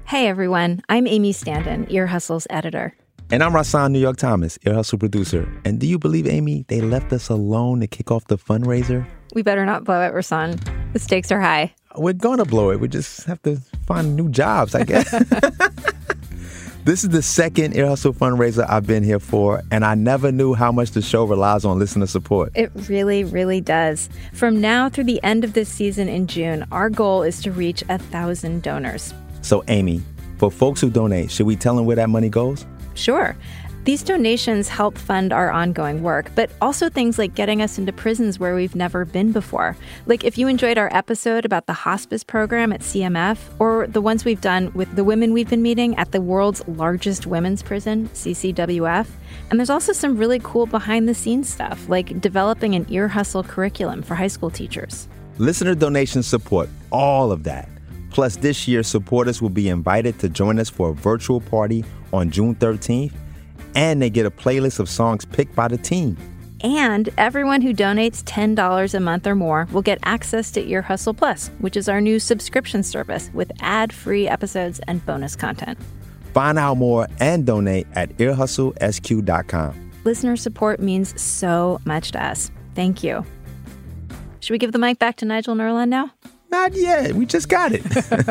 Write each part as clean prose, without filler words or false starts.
Hey everyone, I'm Amy Standen, Ear Hustle's editor. And I'm Rasan New York Thomas, Ear Hustle producer. And do you believe, Amy, they left us alone to kick off the fundraiser? We better not blow it, Rasan. The stakes are high. We're going to blow it. We just have to find new jobs, I guess. This is the second Ear Hustle fundraiser I've been here for, and I never knew how much the show relies on listener support. It really, really does. From now through the end of this season in June, our goal is to reach 1,000 donors. So, Amy, for folks who donate, should we tell them where that money goes? Sure. These donations help fund our ongoing work, but also things like getting us into prisons where we've never been before. Like if you enjoyed our episode about the hospice program at CMF, or the ones we've done with the women we've been meeting at the world's largest women's prison, CCWF. And there's also some really cool behind-the-scenes stuff, like developing an Ear Hustle curriculum for high school teachers. Listener donations support all of that. Plus, this year, supporters will be invited to join us for a virtual party on June 13th, and they get a playlist of songs picked by the team. And everyone who donates $10 a month or more will get access to Ear Hustle Plus, which is our new subscription service with ad-free episodes and bonus content. Find out more and donate at earhustlesq.com. Listener support means so much to us. Thank you. Should we give the mic back to Nigel and Earlonne now? Not yet. We just got it.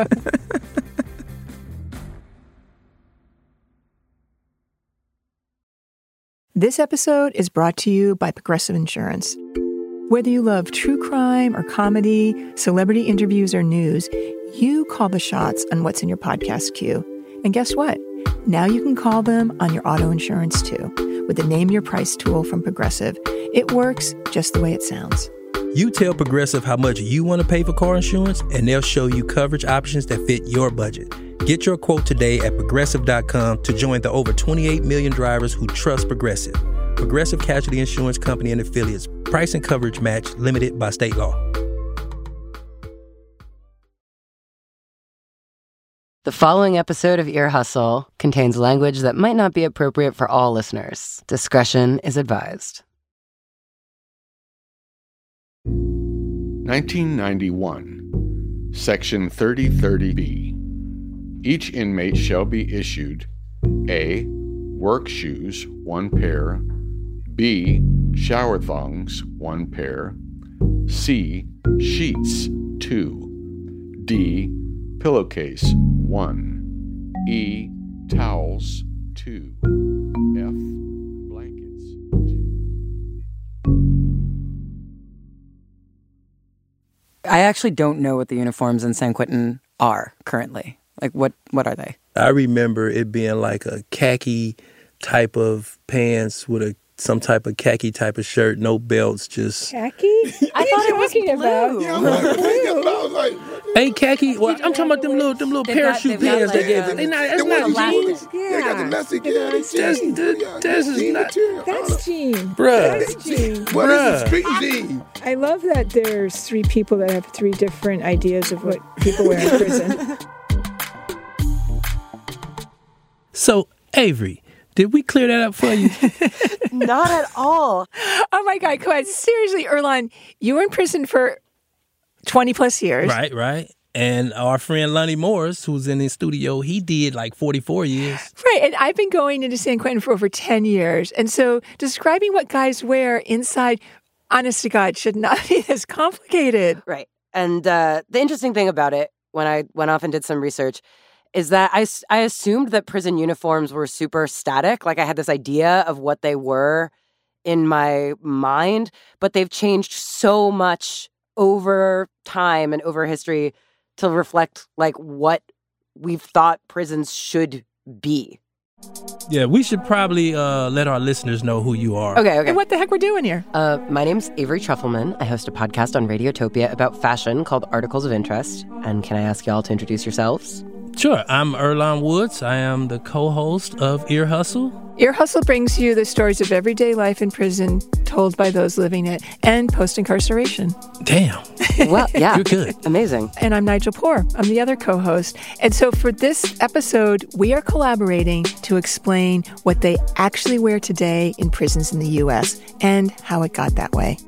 This episode is brought to you by Progressive Insurance. Whether you love true crime or comedy, celebrity interviews or news, you call the shots on what's in your podcast queue. And guess what? Now you can call them on your auto insurance too, with the Name Your Price tool from Progressive. It works just the way it sounds. You tell Progressive how much you want to pay for car insurance, and they'll show you coverage options that fit your budget. Get your quote today at Progressive.com to join the over 28 million drivers who trust Progressive. Progressive Casualty Insurance Company and Affiliates. Price and coverage match limited by state law. The following episode of Ear Hustle contains language that might not be appropriate for all listeners. Discretion is advised. 1991, Section 3030B. Each inmate shall be issued A. Work shoes, 1 pair. B. Shower thongs, 1 pair. C. Sheets, 2. D. Pillowcase, 1. E. Towels, 2. F. Blankets, 2. I actually don't know what the uniforms in San Quentin are currently. Like, what are they? I remember it being like a khaki type of pants with some type of khaki type of shirt, no belts, just... Khaki? I thought it was blue. Yeah, I'm like, I was like... Ain't khaki? Well, I'm talking about them little parachute pants they gave us. They not jeans. They got domestic. This is not... That's jeans. Bruh. That's jeans. What is a street jean? I love that there's 3 people that have 3 different ideas of what people wear in prison. So, Avery, did we clear that up for you? Not at all. Oh my God, come on. Seriously, Earlonne, you were in prison for 20 plus years. Right. And our friend Lonnie Morris, who's in his studio, he did like 44 years. Right. And I've been going into San Quentin for over 10 years. And so describing what guys wear inside, honest to God, should not be this complicated. Right. And the interesting thing about it, when I went off and did some research, is that I assumed that prison uniforms were super static. Like I had this idea of what they were in my mind, but they've changed so much over time and over history to reflect like what we've thought prisons should be. Yeah, we should probably let our listeners know who you are. Okay. And what the heck we're doing here? My name's Avery Trufelman. I host a podcast on Radiotopia about fashion called Articles of Interest. And can I ask y'all to introduce yourselves? Sure. I'm Earlonne Woods. I am the co-host of Ear Hustle. Ear Hustle brings you the stories of everyday life in prison told by those living it and post-incarceration. Damn. Well, yeah. You're good. Amazing. And I'm Nigel Poor. I'm the other co-host. And so for this episode, we are collaborating to explain what they actually wear today in prisons in the U.S. and how it got that way.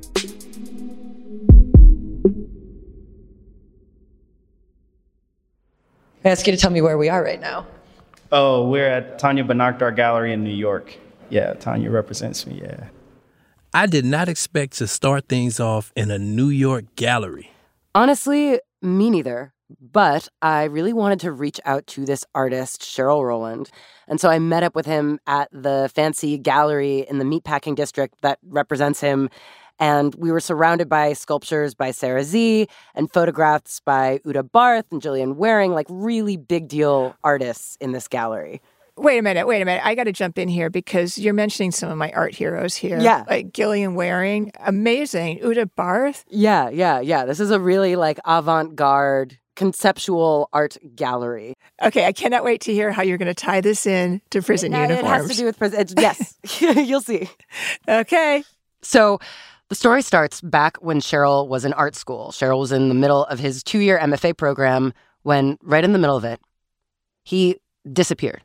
I ask you to tell me where we are right now. Oh, we're at Tanya Banakdar Gallery in New York. Yeah, Tanya represents me, yeah. I did not expect to start things off in a New York gallery. Honestly, me neither. But I really wanted to reach out to this artist, Cheryl Rowland. And so I met up with him at the fancy gallery in the meatpacking district that represents him. And we were surrounded by sculptures by Sarah Z and photographs by Uta Barth and Gillian Waring, like really big deal artists in this gallery. Wait a minute. I got to jump in here because you're mentioning some of my art heroes here. Yeah. Like Gillian Waring. Amazing. Uta Barth. Yeah. This is a really like avant-garde conceptual art gallery. Okay, I cannot wait to hear how you're going to tie this in to prison uniforms. It has to do with prison. Yes, you'll see. Okay. So the story starts back when Cheryl was in art school. Cheryl was in the middle of his 2-year MFA program when, right in the middle of it, he disappeared.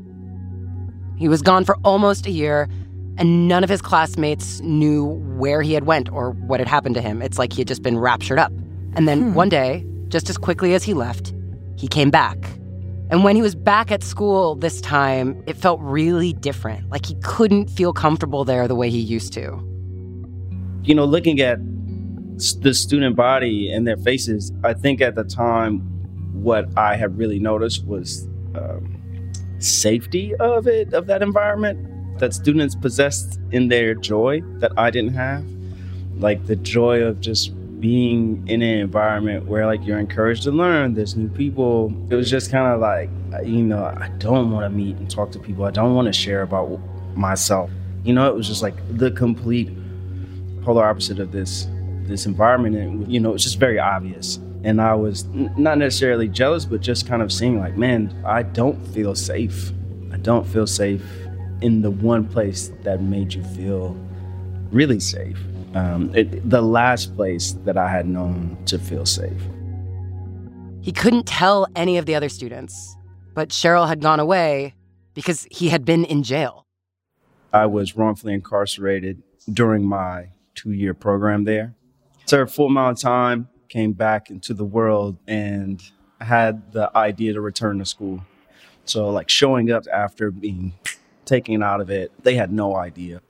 He was gone for almost a year, and none of his classmates knew where he had went or what had happened to him. It's like he had just been raptured up. And then one day, just as quickly as he left, he came back. And when he was back at school this time, it felt really different. Like he couldn't feel comfortable there the way he used to. You know, looking at the student body and their faces, I think at the time what I had really noticed was safety of that environment that students possessed in their joy that I didn't have. Like the joy of just being in an environment where like you're encouraged to learn, there's new people. It was just kind of like, you know, I don't want to meet and talk to people. I don't want to share about myself. You know, it was just like the complete polar opposite of this environment. And, you know, it's just very obvious. And I was not necessarily jealous, but just kind of seeing like, man, I don't feel safe. I don't feel safe in the one place that made you feel really safe. The last place that I had known to feel safe. He couldn't tell any of the other students, but Cheryl had gone away because he had been in jail. I was wrongfully incarcerated during my 2-year program there. Served a full amount of time, came back into the world, and had the idea to return to school. So like showing up after being taken out of it, they had no idea.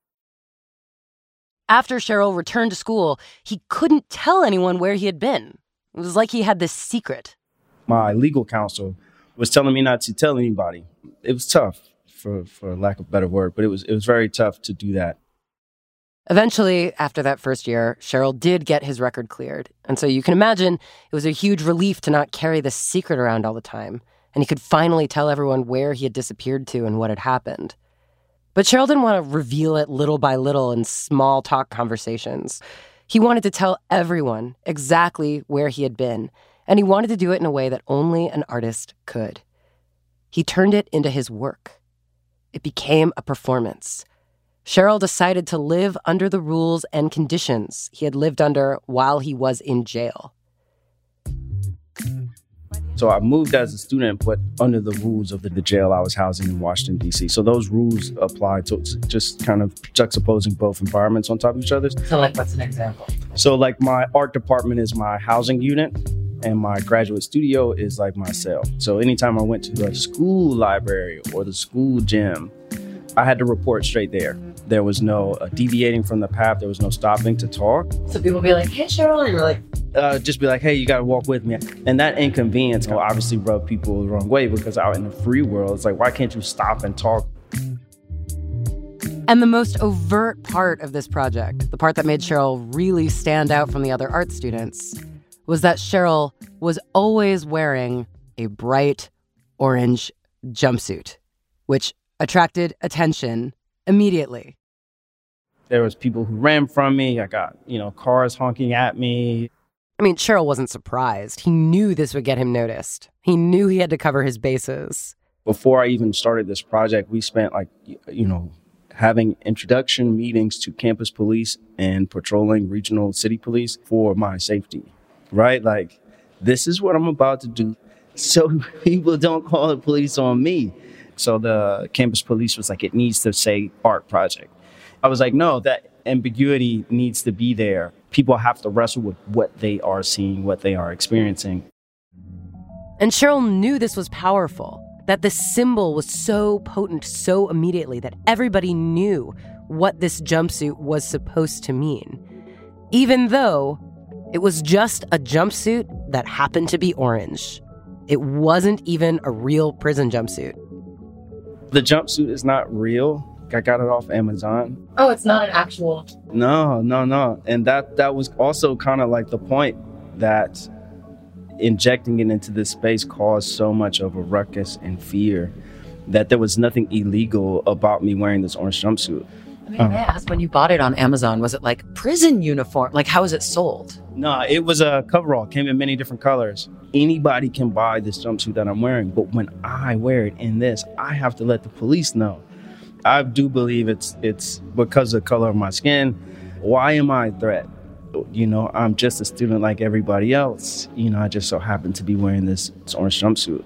After Cheryl returned to school, he couldn't tell anyone where he had been. It was like he had this secret. My legal counsel was telling me not to tell anybody. It was tough, for lack of a better word, but it was very tough to do that. Eventually, after that first year, Cheryl did get his record cleared. And so you can imagine it was a huge relief to not carry this secret around all the time. And he could finally tell everyone where he had disappeared to and what had happened. But Cheryl didn't want to reveal it little by little in small talk conversations. He wanted to tell everyone exactly where he had been, and he wanted to do it in a way that only an artist could. He turned it into his work. It became a performance. Cheryl decided to live under the rules and conditions he had lived under while he was in jail. So I moved as a student, but under the rules of the jail I was housing in Washington, D.C. So those rules apply to just kind of juxtaposing both environments on top of each other. So like, what's an example? So like my art department is my housing unit and my graduate studio is like my cell. So anytime I went to the school library or the school gym, I had to report straight there. There was no deviating from the path. There was no stopping to talk. So people be like, hey, Cheryl, and you're like, just be like, hey, you got to walk with me. And that inconvenience will obviously rub people the wrong way because out in the free world, it's like, why can't you stop and talk? And the most overt part of this project, the part that made Cheryl really stand out from the other art students, was that Cheryl was always wearing a bright orange jumpsuit, which attracted attention immediately. There was people who ran from me. I got, cars honking at me. I mean, Cheryl wasn't surprised. He knew this would get him noticed. He knew he had to cover his bases. Before I even started this project, we spent having introduction meetings to campus police and patrolling regional city police for my safety, right? Like, this is what I'm about to do so people don't call the police on me. So the campus police was like, it needs to say art project. I was like, no, that ambiguity needs to be there. People have to wrestle with what they are seeing, what they are experiencing. And Cheryl knew this was powerful, that the symbol was so potent so immediately that everybody knew what this jumpsuit was supposed to mean, even though it was just a jumpsuit that happened to be orange. It wasn't even a real prison jumpsuit. The jumpsuit is not real. I got it off Amazon. Oh, it's not an actual... No. And that was also kind of like the point, that injecting it into this space caused so much of a ruckus and fear that there was nothing illegal about me wearing this orange jumpsuit. I mean, may I ask, when you bought it on Amazon, was it like prison uniform? Like, how was it sold? No, it was a coverall. Came in many different colors. Anybody can buy this jumpsuit that I'm wearing, but when I wear it in this, I have to let the police know. I do believe it's because of the color of my skin. Why am I a threat? You know, I'm just a student like everybody else. You know, I just so happen to be wearing this orange jumpsuit.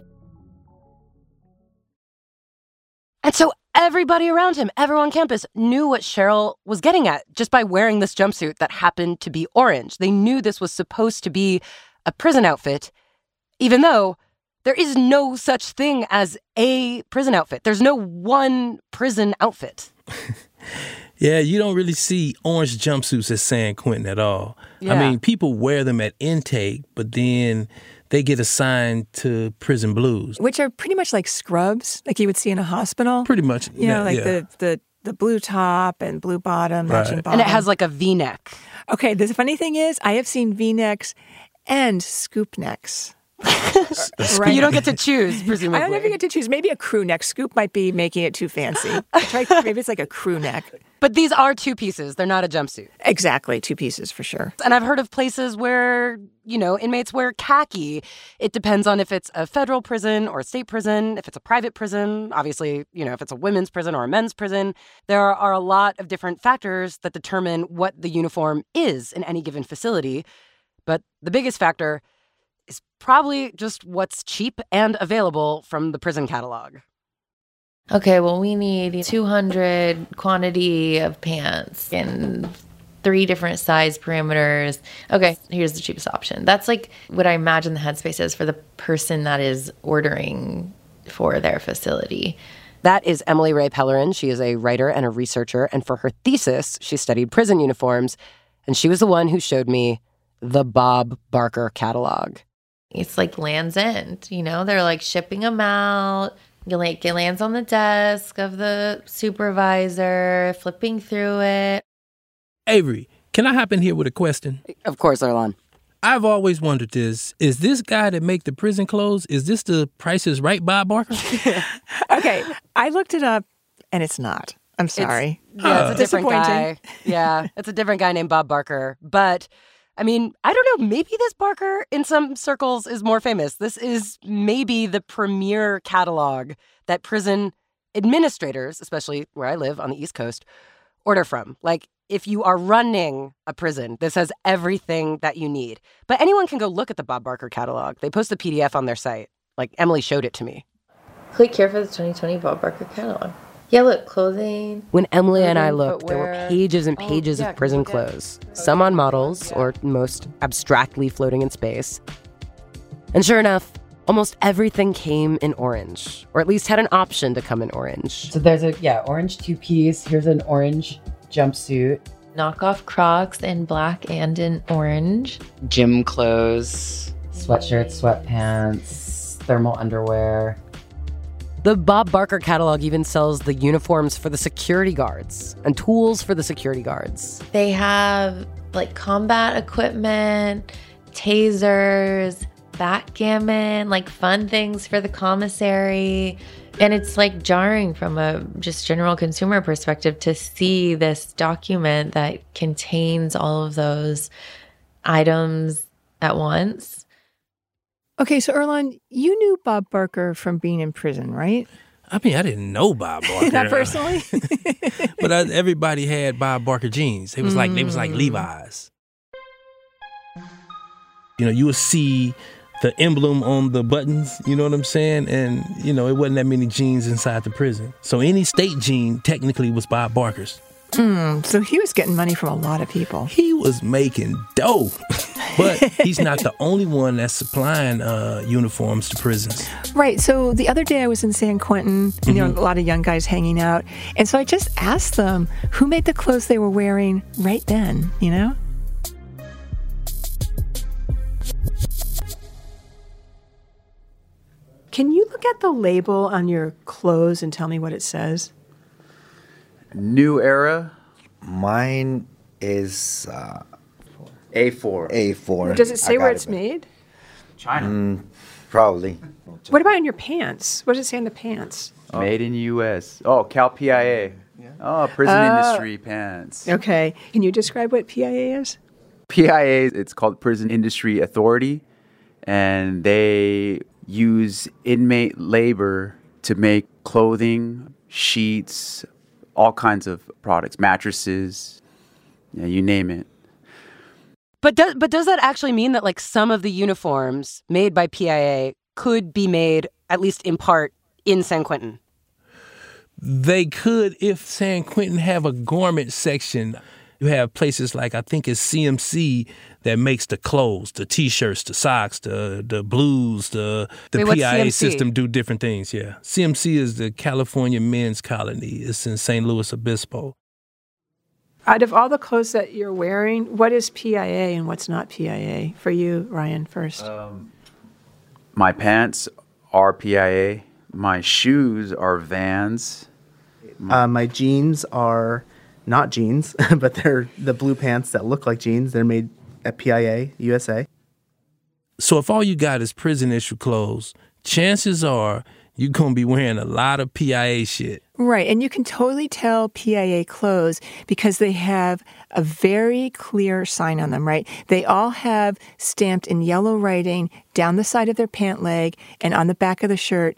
And so everybody around him, everyone on campus, knew what Cheryl was getting at just by wearing this jumpsuit that happened to be orange. They knew this was supposed to be a prison outfit, even though there is no such thing as a prison outfit. There's no one prison outfit. Yeah, you don't really see orange jumpsuits at San Quentin at all. Yeah. I mean, people wear them at intake, but then they get assigned to prison blues. Which are pretty much like scrubs, like you would see in a hospital. Pretty much. You know, like the blue top and blue bottom, matching bottom. And it has like a V-neck. Okay, the funny thing is, I have seen V-necks and scoop necks. Right. You don't get to choose, presumably. I don't ever get to choose. Maybe a crew neck. Scoop might be making it too fancy. Maybe it's like a crew neck. But these are two pieces. They're not a jumpsuit. Exactly. Two pieces for sure. And I've heard of places where, you know, inmates wear khaki. It depends on if it's a federal prison or a state prison, if it's a private prison. Obviously, you know, if it's a women's prison or a men's prison. There are a lot of different factors that determine what the uniform is in any given facility. But the biggest factor is probably just what's cheap and available from the prison catalog. Okay, well, we need 200 quantity of pants in 3 different size parameters. Okay, here's the cheapest option. That's like what I imagine the headspace is for the person that is ordering for their facility. That is Emily Ray Pellerin. She is a writer and a researcher. And for her thesis, she studied prison uniforms. And she was the one who showed me the Bob Barker catalog. It's like Land's End, you know? They're like shipping them out. It lands on the desk of the supervisor, flipping through it. Avery, can I hop in here with a question? Of course, Earlonne. I've always wondered this. Is this guy that make the prison clothes, is this the Price is Right Bob Barker? Okay, I looked it up, and it's not. I'm sorry. It's a different guy. Yeah, it's a different guy named Bob Barker. But, I mean, I don't know, maybe this Barker in some circles is more famous. This is maybe the premier catalog that prison administrators, especially where I live on the East Coast, order from. Like, if you are running a prison, this has everything that you need. But anyone can go look at the Bob Barker catalog. They post the PDF on their site. Like, Emily showed it to me. Click here for the 2020 Bob Barker catalog. Yeah, look, clothing. When Emily and I looked, there were pages and pages of prison clothes, some on models, or most abstractly floating in space. And sure enough, almost everything came in orange, or at least had an option to come in orange. So there's orange 2-piece. Here's an orange jumpsuit. Knockoff Crocs in black and in orange. Gym clothes, sweatshirts, sweatpants, thermal underwear. The Bob Barker catalog even sells the uniforms for the security guards and tools for the security guards. They have like combat equipment, tasers, backgammon, like fun things for the commissary. And it's like jarring from a just general consumer perspective to see this document that contains all of those items at once. Okay, so Earlonne, you knew Bob Barker from being in prison, right? I mean, I didn't know Bob Barker. Not personally? But everybody had Bob Barker jeans. They was like Levi's. You know, you would see the emblem on the buttons, you know what I'm saying? And, you know, it wasn't that many jeans inside the prison. So any state jean technically was Bob Barker's. So he was getting money from a lot of people. He was making dough. But he's not the only one that's supplying uniforms to prisons. Right. So the other day I was in San Quentin, you know, a lot of young guys hanging out. And so I just asked them who made the clothes they were wearing right then, you know? Can you look at the label on your clothes and tell me what it says? New Era. Mine is A4. A4. Does it say where it's made? China. Probably. What about in your pants? What does it say in the pants? Made in U.S. Oh, Cal PIA. Oh, prison industry pants. Okay. Can you describe what PIA is? PIA, it's called Prison Industry Authority, and they use inmate labor to make clothing, sheets, all kinds of products, mattresses, you name it. But does that actually mean that like some of the uniforms made by PIA could be made, at least in part, in San Quentin? They could if San Quentin have a garment section. You have places like, I think it's CMC that makes the clothes, the T-shirts, the socks, the blues, the Wait, PIA system do different things, yeah. CMC is the California Men's Colony. It's in St. Louis Obispo. Out of all the clothes that you're wearing, what is PIA and what's not PIA? For you, Ryan, first. My pants are PIA. My shoes are Vans. My jeans are not jeans, but they're the blue pants that look like jeans. They're made at PIA, USA. So if all you got is prison issue clothes, chances are you're going to be wearing a lot of PIA shit. Right, and you can totally tell PIA clothes because they have a very clear sign on them, right? They all have stamped in yellow writing down the side of their pant leg and on the back of the shirt,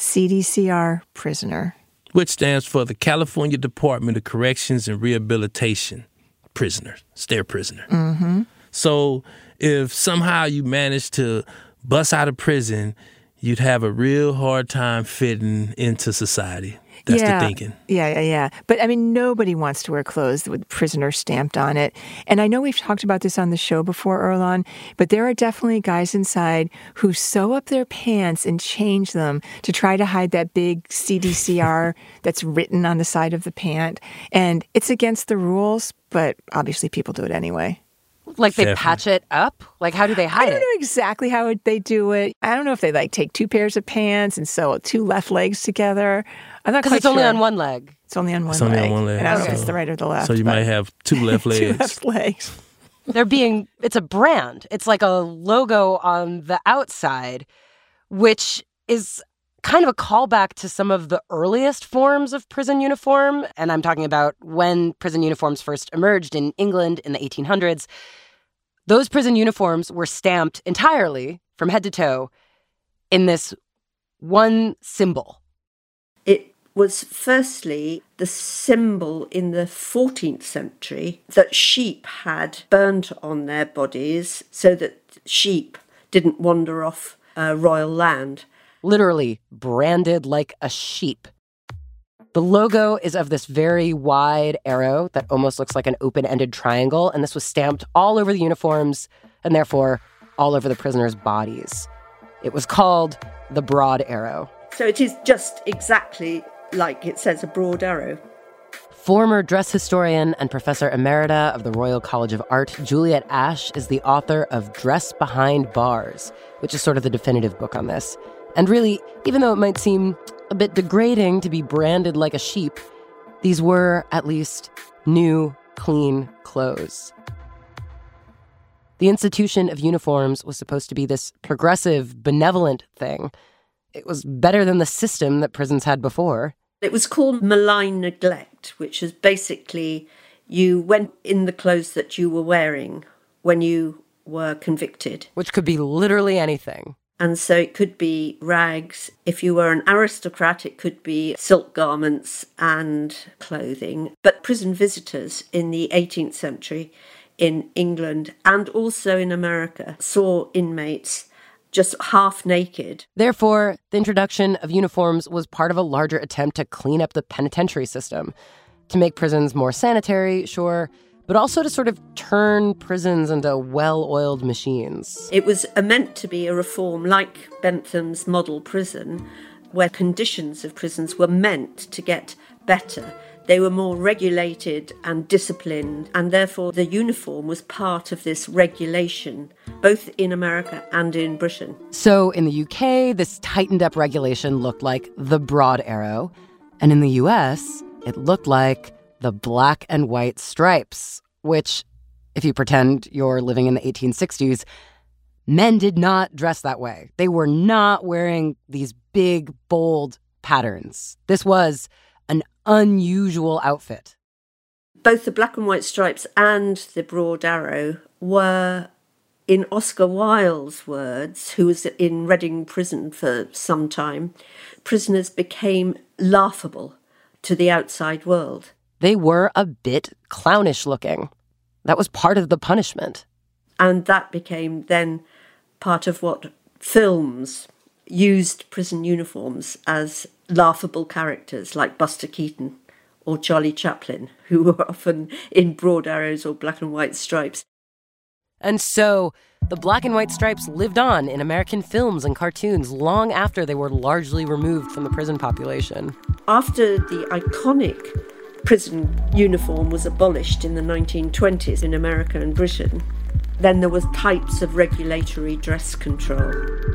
CDCR prisoner. Which stands for the California Department of Corrections and Rehabilitation prisoners. It's their prisoner. Mm-hmm. So if somehow you manage to bust out of prison, you'd have a real hard time fitting into society. That's the thinking. Yeah. But, I mean, nobody wants to wear clothes with prisoner stamped on it. And I know we've talked about this on the show before, Earlonne, but there are definitely guys inside who sew up their pants and change them to try to hide that big CDCR that's written on the side of the pant. And it's against the rules, but obviously people do it anyway. Like they patch it up? Like how do they hide it? I don't know exactly how they do it. I don't know if they like take two pairs of pants and sew two left legs together. I'm not quite sure. Because it's only on one leg. It's only on one leg. It's only on one leg. And I don't know if it's the right or the left. So you might have two left legs. Two left legs. It's a brand. It's like a logo on the outside, which is kind of a callback to some of the earliest forms of prison uniform. And I'm talking about when prison uniforms first emerged in England in the 1800s. Those prison uniforms were stamped entirely from head to toe in this one symbol. It was firstly the symbol in the 14th century that sheep had burnt on their bodies so that sheep didn't wander off royal land. Literally branded like a sheep. The logo is of this very wide arrow that almost looks like an open-ended triangle, and this was stamped all over the uniforms and therefore all over the prisoners' bodies. It was called the Broad Arrow. So it is just exactly like it says, a broad arrow. Former dress historian and professor emerita of the Royal College of Art, Juliet Ashe, is the author of Dress Behind Bars, which is sort of the definitive book on this. And really, even though it might seem a bit degrading to be branded like a sheep, these were at least new, clean clothes. The institution of uniforms was supposed to be this progressive, benevolent thing. It was better than the system that prisons had before. It was called malign neglect, which is basically you went in the clothes that you were wearing when you were convicted. Which could be literally anything. And so it could be rags. If you were an aristocrat, it could be silk garments and clothing. But prison visitors in the 18th century in England and also in America saw inmates just half naked. Therefore, the introduction of uniforms was part of a larger attempt to clean up the penitentiary system, to make prisons more sanitary, sure, but also to sort of turn prisons into well-oiled machines. It was meant to be a reform like Bentham's model prison, where conditions of prisons were meant to get better. They were more regulated and disciplined, and therefore the uniform was part of this regulation, both in America and in Britain. So in the UK, this tightened-up regulation looked like the broad arrow, and in the US, it looked like the black and white stripes, which, if you pretend you're living in the 1860s, men did not dress that way. They were not wearing these big, bold patterns. This was an unusual outfit. Both the black and white stripes and the broad arrow were, in Oscar Wilde's words, who was in Reading Prison for some time, prisoners became laughable to the outside world. They were a bit clownish looking. That was part of the punishment. And that became then part of what films used prison uniforms as laughable characters like Buster Keaton or Charlie Chaplin, who were often in broad arrows or black and white stripes. And so the black and white stripes lived on in American films and cartoons long after they were largely removed from the prison population. After the iconic prison uniform was abolished in the 1920s in America and Britain, then there was types of regulatory dress control.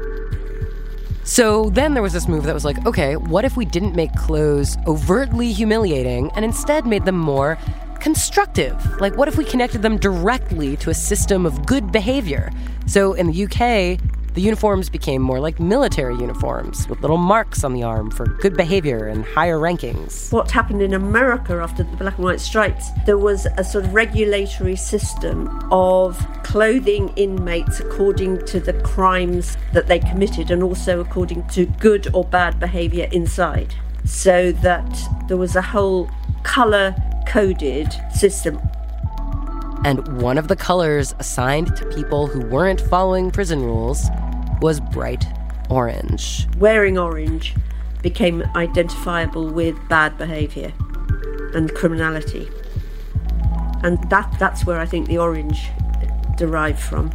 So then there was this move that was like, okay, what if we didn't make clothes overtly humiliating and instead made them more constructive? Like, what if we connected them directly to a system of good behavior? So in the UK, the uniforms became more like military uniforms with little marks on the arm for good behavior and higher rankings. What happened in America after the black and white stripes, there was a sort of regulatory system of clothing inmates according to the crimes that they committed and also according to good or bad behavior inside. So that there was a whole colour-coded system. And one of the colors assigned to people who weren't following prison rules was bright orange. Wearing orange became identifiable with bad behaviour and criminality. And that's where I think the orange derived from.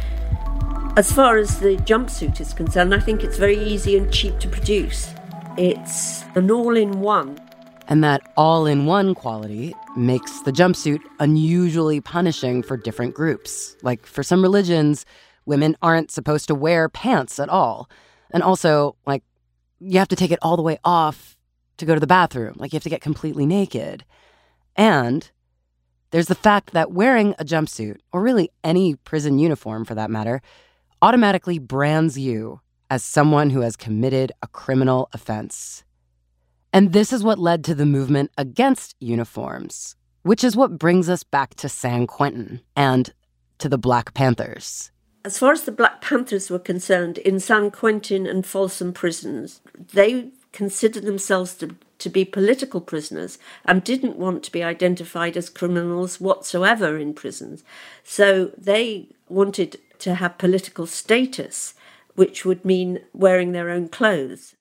As far as the jumpsuit is concerned, I think it's very easy and cheap to produce. It's an all-in-one. And that all-in-one quality makes the jumpsuit unusually punishing for different groups. Like, for some religions, women aren't supposed to wear pants at all. And also, like, you have to take it all the way off to go to the bathroom. Like, you have to get completely naked. And there's the fact that wearing a jumpsuit, or really any prison uniform for that matter, automatically brands you as someone who has committed a criminal offense. And this is what led to the movement against uniforms, which is what brings us back to San Quentin and to the Black Panthers. As far as the Black Panthers were concerned, in San Quentin and Folsom prisons, they considered themselves to be political prisoners and didn't want to be identified as criminals whatsoever in prisons. So they wanted to have political status, which would mean wearing their own clothes.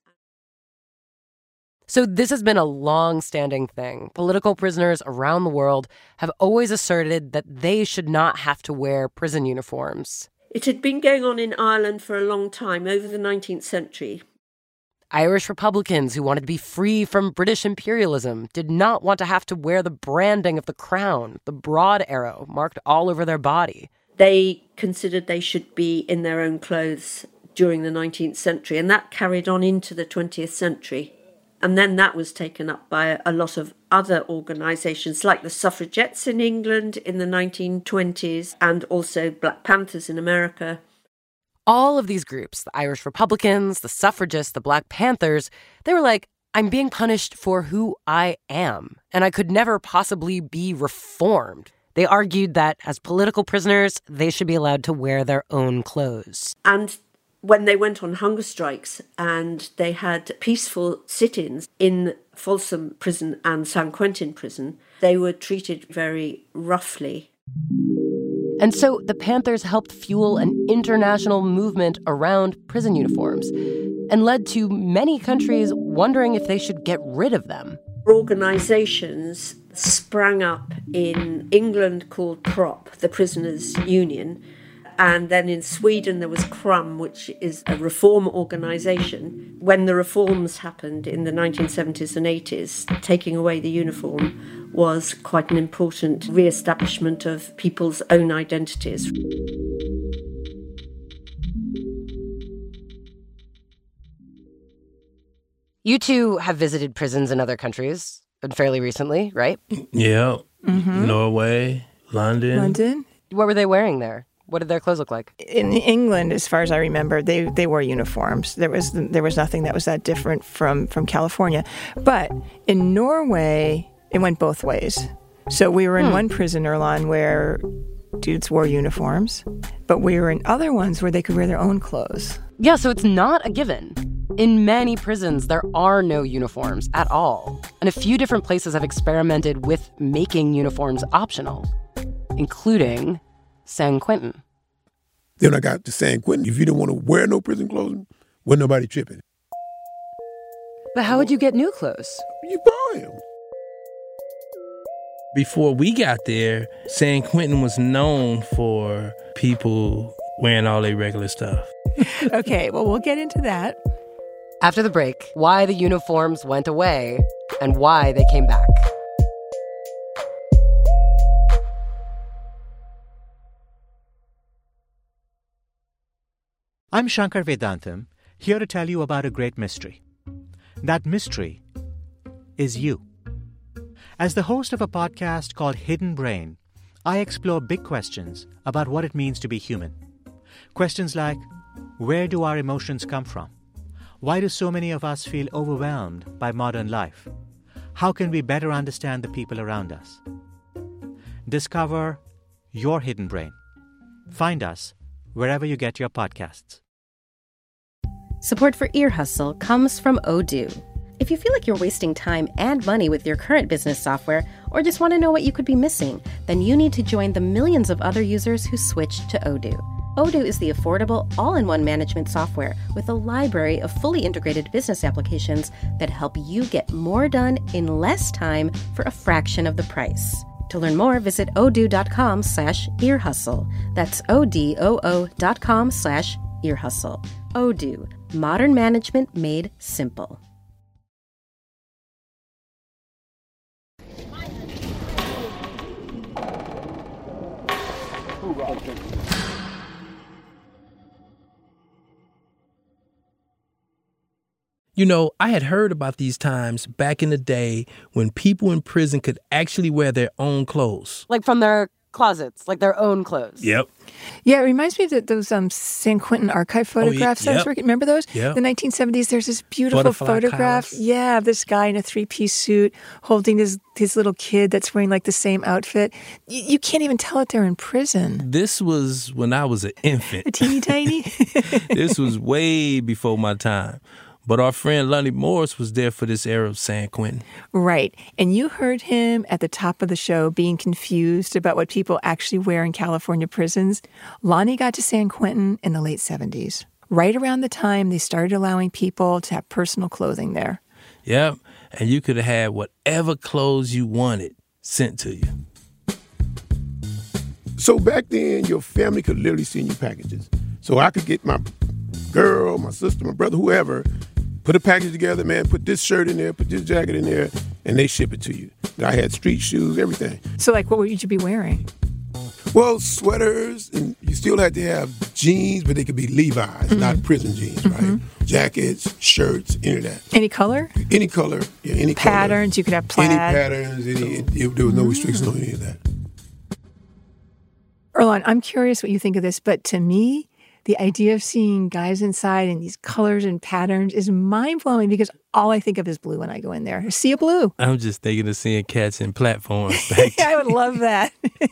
So this has been a long-standing thing. Political prisoners around the world have always asserted that they should not have to wear prison uniforms. It had been going on in Ireland for a long time, over the 19th century. Irish Republicans who wanted to be free from British imperialism did not want to have to wear the branding of the crown, the broad arrow, marked all over their body. They considered they should be in their own clothes during the 19th century, and that carried on into the 20th century. And then that was taken up by a lot of other organisations, like the suffragettes in England in the 1920s, and also Black Panthers in America. All of these groups, the Irish Republicans, the suffragists, the Black Panthers, they were like, I'm being punished for who I am, and I could never possibly be reformed. They argued that as political prisoners, they should be allowed to wear their own clothes. And when they went on hunger strikes and they had peaceful sit-ins in Folsom Prison and San Quentin Prison, they were treated very roughly. And so the Panthers helped fuel an international movement around prison uniforms and led to many countries wondering if they should get rid of them. Organisations sprang up in England called PROP, the Prisoners' Union, and then in Sweden there was KRUM, which is a reform organisation. When the reforms happened in the 1970s and 80s, taking away the uniform was quite an important re-establishment of people's own identities. You two have visited prisons in other countries fairly recently, right? Yeah. Norway, London. What were they wearing there? What did their clothes look like? In England, as far as I remember, they wore uniforms. There was nothing that was that different from California. But in Norway, it went both ways. So we were in one prison, Erlan, where dudes wore uniforms, but we were in other ones where they could wear their own clothes. Yeah, so it's not a given. In many prisons, there are no uniforms at all. And a few different places have experimented with making uniforms optional, including San Quentin. Then I got to San Quentin. If you didn't want to wear no prison clothes, wasn't nobody tripping. But how would you get new clothes? You buy them. Before we got there, San Quentin was known for people wearing all their regular stuff. Okay, well, we'll get into that. After the break, why the uniforms went away and why they came back. I'm Shankar Vedantam, here to tell you about a great mystery. That mystery is you. As the host of a podcast called Hidden Brain, I explore big questions about what it means to be human. Questions like, where do our emotions come from? Why do so many of us feel overwhelmed by modern life? How can we better understand the people around us? Discover your hidden brain. Find us wherever you get your podcasts. Support for Ear Hustle comes from Odoo. If you feel like you're wasting time and money with your current business software, or just want to know what you could be missing, then you need to join the millions of other users who switched to Odoo. Odoo is the affordable, all-in-one management software with a library of fully integrated business applications that help you get more done in less time for a fraction of the price. To learn more, visit odoo.com/earhustle. That's odoo.com/earhustle. Odoo, modern management made simple. You know, I had heard about these times back in the day when people in prison could actually wear their own clothes. Like from their closets, like their own clothes. Yep. Yeah, it reminds me of those San Quentin archive photographs. I was working. Remember those? Yep. The 1970s, there's this beautiful Butterfly photograph. collars. Yeah, of this guy in a three-piece suit holding his little kid that's wearing like the same outfit. You can't even tell it they're in prison. This was when I was an infant. A teeny tiny? This was way before my time. But our friend Lonnie Morris was there for this era of San Quentin. Right. And you heard him at the top of the show being confused about what people actually wear in California prisons. Lonnie got to San Quentin in the late 70s, right around the time they started allowing people to have personal clothing there. Yep. And you could have had whatever clothes you wanted sent to you. So back then, your family could literally send you packages. So I could get my girl, my sister, my brother, whoever, put a package together, man, put this shirt in there, put this jacket in there, and they ship it to you. And I had street shoes, everything. So, like, what would you be wearing? Well, sweaters, and you still had to have jeans, but they could be Levi's, not prison jeans, right? Jackets, shirts, any of that. Any color? Any color, yeah, any patterns, color. You could have plaid. Any patterns, there was no restriction on any of that. Erlan, I'm curious what you think of this, but to me, the idea of seeing guys inside in these colors and patterns is mind-blowing because all I think of is blue when I go in there. Sea of blue. I'm just thinking of seeing cats in platforms back I would love that.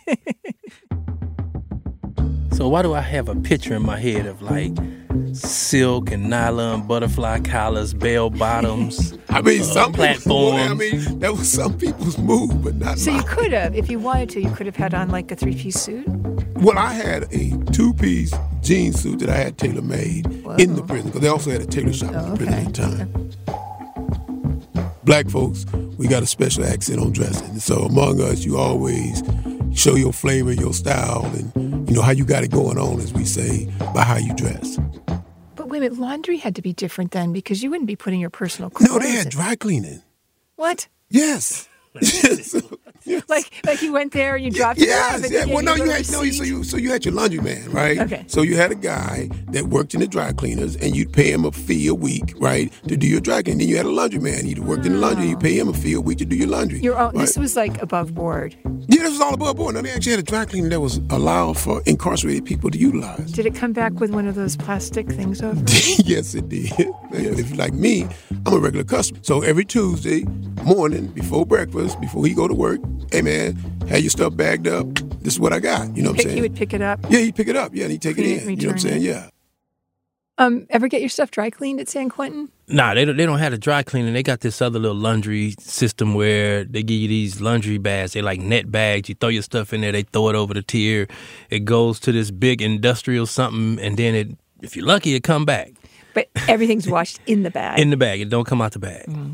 So why do I have a picture in my head of like silk and nylon butterfly collars, bell bottoms, I mean, some platforms? people, that was some people's move, but not So mine. you could have, if you wanted to, you could have had on like a three-piece suit? Well, I had a two-piece jean suit that I had tailor-made in the prison, because they also had a tailor shop in the prison at the time. Black folks, We got a special accent on dressing. So among us, you always show your flavor, your style, and you know how you got it going on, as we say, by how you dress. But wait a minute, laundry had to be different then because you wouldn't be putting your personal clothes. No, they had dry cleaning. What? Yes. Yes. Like you went there, you dropped it off. Yes. Well, no, so you had your laundryman, right? Okay. So you had a guy that worked in the dry cleaners, and you'd pay him a fee a week, right, to do your dry cleaning. Then you had a laundryman. He'd worked in the laundry. You pay him a fee a week to do your laundry. This was like above board. Yeah, this was all above board. Now, they actually had a dry cleaner that was allowed for incarcerated people to utilize. Did it come back with one of those plastic things over? Yes, it did. If you're like me, I'm a regular customer. So every Tuesday morning before breakfast, before he go to work, hey, man, have your stuff bagged up. This is what I got. You know what I'm saying? He would pick it up? Yeah, he'd pick it up. Yeah, and he'd take it in. You know what I'm saying? Yeah. Ever get your stuff dry cleaned at San Quentin? Nah, they don't have a dry cleaning. They got this other little laundry system where they give you these laundry bags. They like net bags. You throw your stuff in there, they throw it over the tier. It goes to this big industrial something, and then if you're lucky, it come back. But everything's washed in the bag. In the bag. It don't come out the bag. Mm.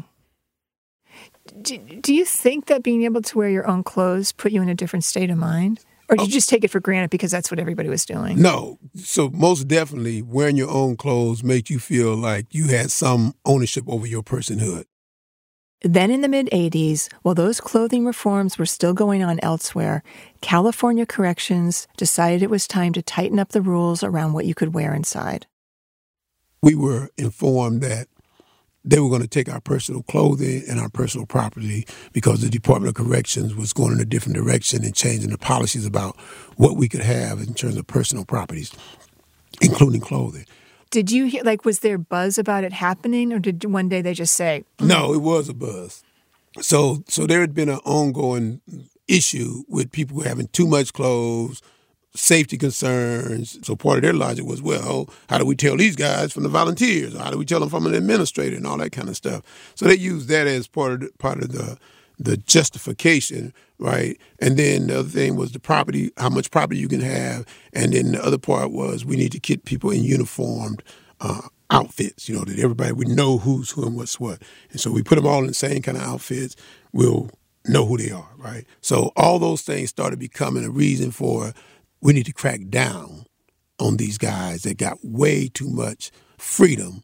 Do you think that being able to wear your own clothes put you in a different state of mind? Or did you just take it for granted because that's what everybody was doing? No. So most definitely wearing your own clothes makes you feel like you had some ownership over your personhood. Then in the mid-'80s, while those clothing reforms were still going on elsewhere, California Corrections decided it was time to tighten up the rules around what you could wear inside. We were informed that they were going to take our personal clothing and our personal property because the Department of Corrections was going in a different direction and changing the policies about what we could have in terms of personal properties, including clothing. Did you hear, was there buzz about it happening, or did one day they just say? No, it was a buzz. So there had been an ongoing issue with people having too much clothes, safety concerns. So part of their logic was, well, how do we tell these guys from the volunteers? Or how do we tell them from an administrator and all that kind of stuff? So they used that as part of the justification, right? And then the other thing was the property, how much property you can have. And then the other part was we need to get people in uniformed outfits, that everybody would know who's who and what's what. And so we put them all in the same kind of outfits. We'll know who they are, right? So all those things started becoming a reason for we need to crack down on these guys that got way too much freedom.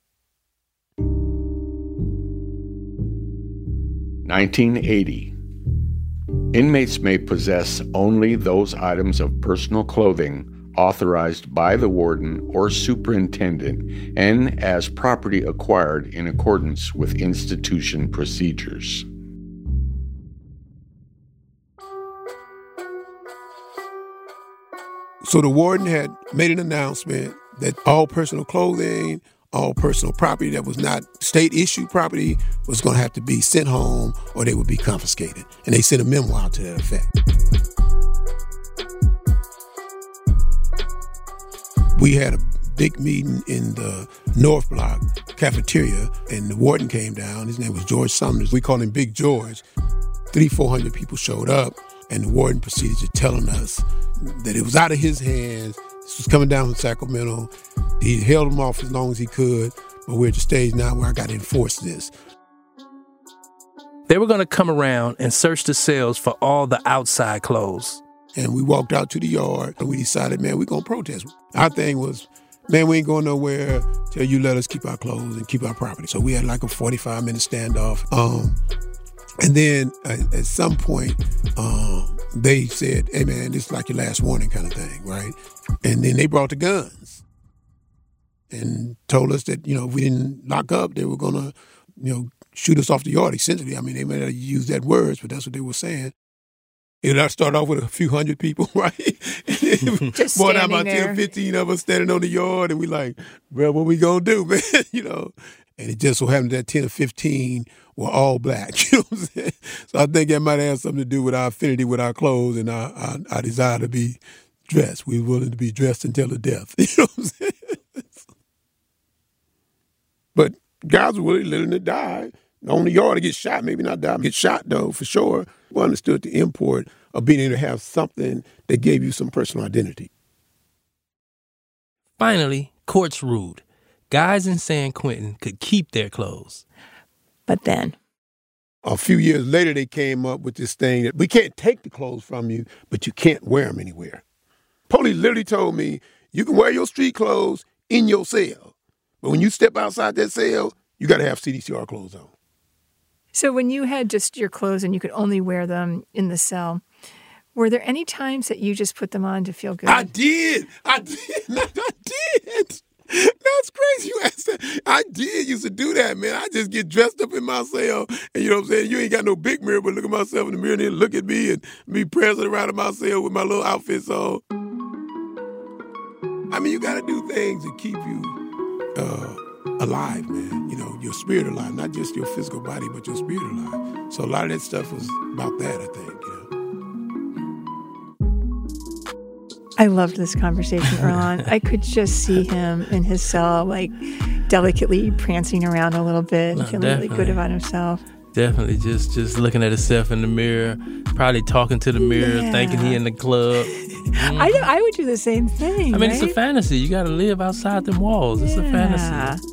1980. Inmates may possess only those items of personal clothing authorized by the warden or superintendent and as property acquired in accordance with institution procedures. So the warden had made an announcement that all personal clothing, all personal property that was not state-issued property was going to have to be sent home or they would be confiscated. And they sent a memo out to that effect. We had a big meeting in the North Block cafeteria, and the warden came down. His name was George Summers. We called him Big George. 300-400 people showed up, and the warden proceeded to telling us that it was out of his hands. This was coming down from Sacramento. He held them off as long as he could, but we're at the stage now where I got to enforce this. They were going to come around and search the cells for all the outside clothes. And we walked out to the yard, and we decided, man, we're going to protest. Our thing was, man, we ain't going nowhere till you let us keep our clothes and keep our property. So we had like a 45-minute standoff. And then at some point, they said, hey, man, this is like your last warning kind of thing, right? And then they brought the guns and told us that, if we didn't lock up, they were going to, shoot us off the yard, essentially. I mean, they may not use that words, but that's what they were saying. I started off with a few hundred people, right? Just more standing than about 10 or 15 of us standing on the yard, and we like, bro, what we going to do, man? And it just so happened that 10 or 15 were all black, you know what I'm saying? So I think that might have something to do with our affinity with our clothes and our desire to be dressed. We were willing to be dressed until the death, you know what I'm saying? But guys were willing to die on the yard to get shot, maybe not die, get shot though, for sure. We understood the import of being able to have something that gave you some personal identity. Finally, courts ruled. Guys in San Quentin could keep their clothes. But then A few years later, they came up with this thing that we can't take the clothes from you, but you can't wear them anywhere. Police literally told me, you can wear your street clothes in your cell, but when you step outside that cell, you got to have CDCR clothes on. So when you had just your clothes and you could only wear them in the cell, were there any times that you just put them on to feel good? I did. That's crazy you asked that. I did used to do that, man. I just get dressed up in my cell, and you know what I'm saying? You ain't got no big mirror, but look at myself in the mirror and then look at me and me prancing around in my cell with my little outfits on. I mean, you got to do things to keep you alive, man. You know, your spirit alive, not just your physical body, but your spirit alive. So a lot of that stuff was about that, I think, you know. I loved this conversation, Earlonne. I could just see him in his cell, like delicately prancing around a little bit, feeling really good about himself. Definitely, just looking at himself in the mirror, probably talking to the mirror, thinking he in the club. I would do the same thing. I mean, right? It's a fantasy. You got to live outside them walls. It's a fantasy.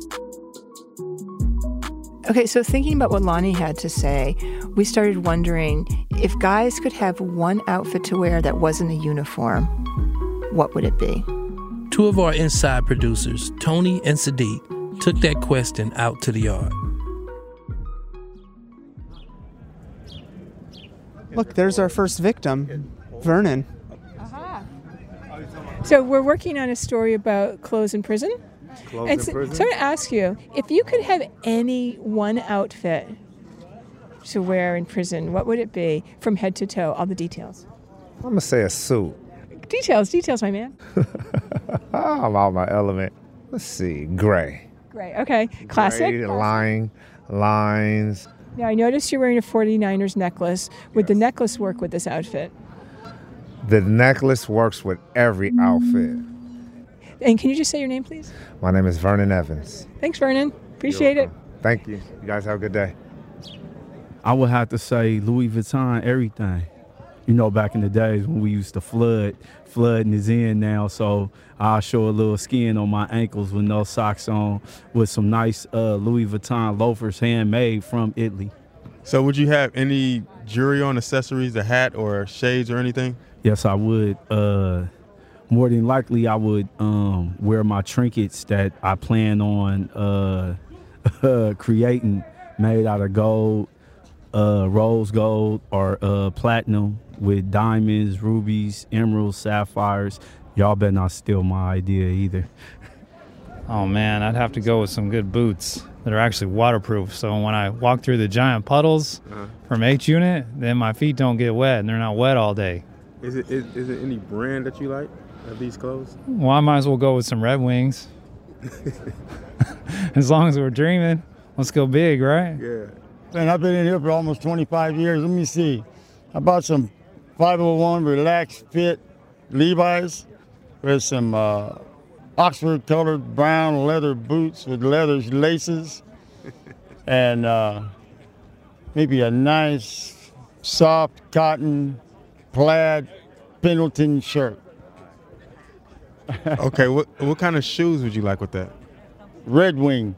Okay, so thinking about what Lonnie had to say, we started wondering if guys could have one outfit to wear that wasn't a uniform, what would it be? Two of our inside producers, Tony and Sadiq, took that question out to the yard. Look, there's our first victim, Vernon. So we're working on a story about clothes in prison. So I want to ask you, if you could have any one outfit to wear in prison, what would it be from head to toe, all the details? I'm going to say a suit. Details, my man. I'm out my element. Let's see, gray. Gray, okay. Classic. Gray, lines. Now, I noticed you're wearing a 49ers necklace. Would the necklace work with this outfit? The necklace works with every outfit. And can you just say your name, please? My name is Vernon Evans. Thanks, Vernon. Appreciate it. Thank you. You guys have a good day. I would have to say Louis Vuitton, everything. You know, back in the days when we used to flooding is in now, so I'll show a little skin on my ankles with no socks on with some nice Louis Vuitton loafers handmade from Italy. So would you have any jewelry on, accessories, a hat or shades or anything? Yes, I would. More than likely, I would wear my trinkets that I plan on creating, made out of gold, rose gold or platinum with diamonds, rubies, emeralds, sapphires. Y'all better not steal my idea either. Oh man, I'd have to go with some good boots that are actually waterproof. So when I walk through the giant puddles from H Unit, then my feet don't get wet and they're not wet all day. Is it any brand that you like of these clothes? Well, I might as well go with some Red Wings. As long as we're dreaming, let's go big, right? Yeah. And I've been in here for almost 25 years. Let me see. I bought some 501 Relaxed Fit Levi's with some Oxford colored brown leather boots with leather laces and maybe a nice soft cotton plaid Pendleton shirt. Okay, what kind of shoes would you like with that? Red Wing.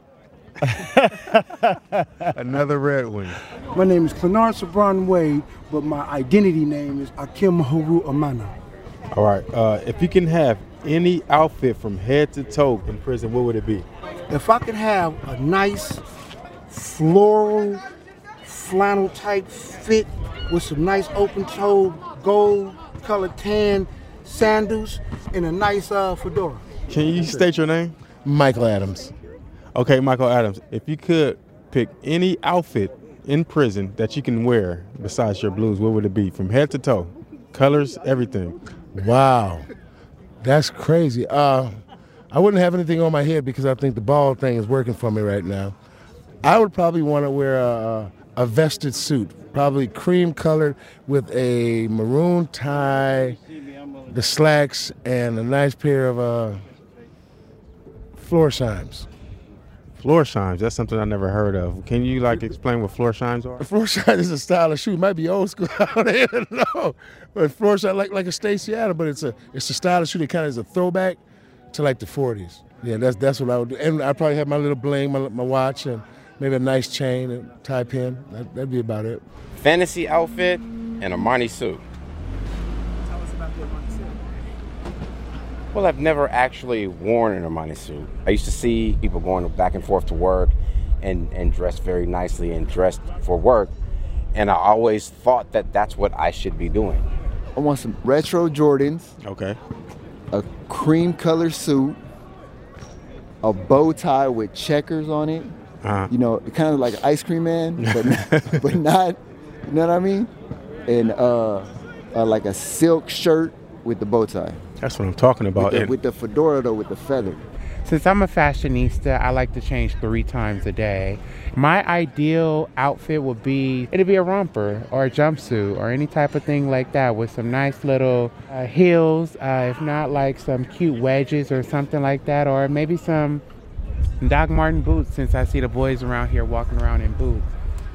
Another Red Wing. My name is Clenard Sabron Wade, but my identity name is Akim Mahuru Amana. All right, if you can have any outfit from head to toe in prison, what would it be? If I could have a nice floral flannel type fit with some nice open-toed gold colored tan sandals and a nice fedora. Can you state your name? Michael Adams. Okay, Michael Adams, if you could pick any outfit in prison that you can wear besides your blues, what would it be? From head to toe, colors, everything. Wow, that's crazy. I wouldn't have anything on my head because I think the bald thing is working for me right now. I would probably want to wear a vested suit, probably cream colored with a maroon tie, the slacks, and a nice pair of Florsheim's. Florsheim's, that's something I never heard of. Can you explain what Florsheim's are? Florsheim is a style of shoe. It might be old school. I don't even know. But Florsheim, like a Stacey Adams, but it's a style of shoe that kind of is a throwback to the 40s. Yeah, that's what I would do. And I probably have my little bling, my watch, and maybe a nice chain, a tie pin. That'd be about it. Fantasy outfit and Armani suit. Tell us about the Armani suit. Well, I've never actually worn an Armani suit. I used to see people going back and forth to work and dressed very nicely and dressed for work. And I always thought that that's what I should be doing. I want some retro Jordans. Okay. A cream color suit. A bow tie with checkers on it. You know, kind of like an ice cream man, but not, you know what I mean? And like a silk shirt with the bow tie. That's what I'm talking about. With the fedora, though, with the feather. Since I'm a fashionista, I like to change 3 times a day. My ideal outfit would be, it'd be a romper or a jumpsuit or any type of thing like that with some nice little heels, if not like some cute wedges or something like that, or maybe some Doc Marten boots, since I see the boys around here walking around in boots.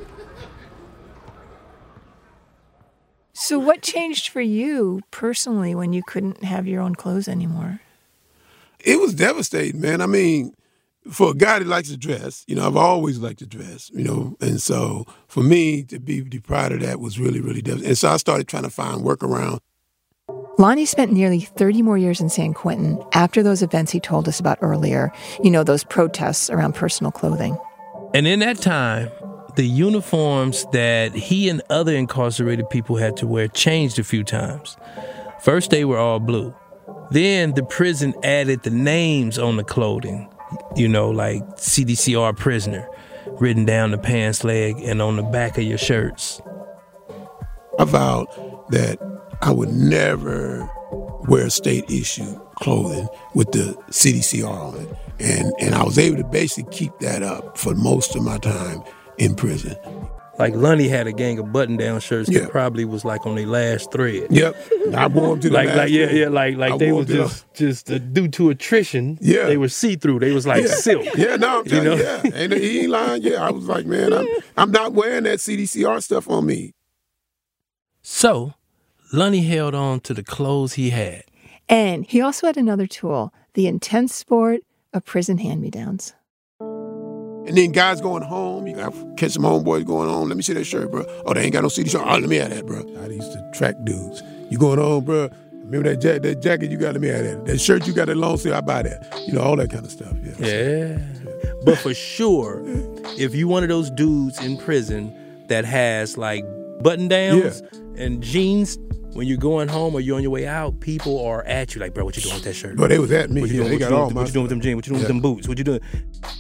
So what changed for you personally when you couldn't have your own clothes anymore? It was devastating, man. I mean, for a guy that likes to dress, you know, I've always liked to dress, you know, and so for me to be deprived of that was really, really devastating. And so I started trying to find workaround. Lonnie spent nearly 30 more years in San Quentin after those events he told us about earlier, you know, those protests around personal clothing. And in that time, the uniforms that he and other incarcerated people had to wear changed a few times. First, they were all blue. Then the prison added the names on the clothing, you know, like CDCR prisoner, written down the pants leg and on the back of your shirts. I vowed that I would never wear state-issued clothing with the CDCR on it. And I was able to basically keep that up for most of my time in prison. Like Lundy had a gang of button-down shirts that probably was like on their last thread. Yep, I wore them to the last thread. Like they were just due to attrition. Yeah, they were see-through. They was like silk. Yeah, no, I'm telling you, yeah, and he ain't lying. Yeah, I was like, man, I'm not wearing that CDCR stuff on me. So, Lundy held on to the clothes he had, and he also had another tool: the intense sport of prison hand-me-downs. And then guys going home, you got catch some homeboys going home. Let me see that shirt, bro. Oh, they ain't got no CD shirt. Oh, let me have that, bro. I used to track dudes. You going home, bro? Remember that jacket you got? Let me have that. That shirt you got, that long sleeve, I buy that. You know, all that kind of stuff. Yeah. But for sure, if you one of those dudes in prison that has like button downs and jeans, when you're going home or you're on your way out, people are at you like, bro, what you doing with that shirt? But they was at me. What you doing? They got all my What you doing with them jeans? What you doing with them boots? What you doing?